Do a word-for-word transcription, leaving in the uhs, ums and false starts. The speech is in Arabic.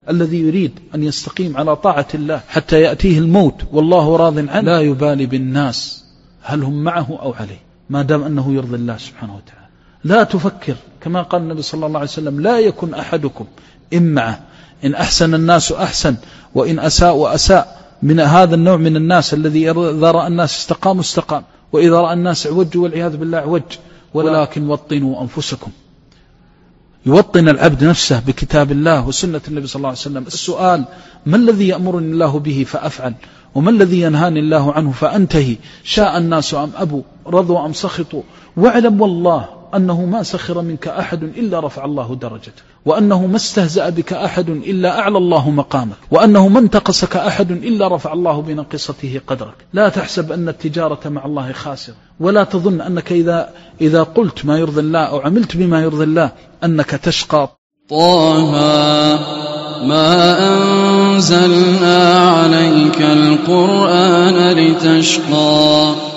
الذي يريد أن يستقيم على طاعة الله حتى يأتيه الموت والله راض عنه لا يبالي بالناس هل هم معه أو عليه، ما دام أنه يرضي الله سبحانه وتعالى. لا تفكر كما قال النبي صلى الله عليه وسلم: لا يكن أحدكم إمعة، إن أحسن الناس أحسن وإن أساء وأساء. من هذا النوع من الناس الذي إذا رأى الناس استقاموا استقام، وإذا رأى الناس عوج والعياذ بالله عوج. ولكن وطنوا أنفسكم، يوطن العبد نفسه بكتاب الله وسنة النبي صلى الله عليه وسلم. السؤال: ما الذي يأمرني الله به فأفعل، وما الذي ينهاني الله عنه فأنتهي؟ شاء الناس أم أبوا، رضوا أم سخطوا. واعلم والله أنه ما سخر منك أحد إلا رفع الله درجته، وأنه ما استهزأ بك أحد إلا أعلى الله مقامك، وأنه ما انتقصك أحد إلا رفع الله بنقصته قدرك. لا تحسب أن التجارة مع الله خاسرة، ولا تظن أنك إذا, إذا قلت ما يرضي الله أو عملت بما يرضي الله أنك تشقى. طه ما أنزلنا عليك القرآن لتشقى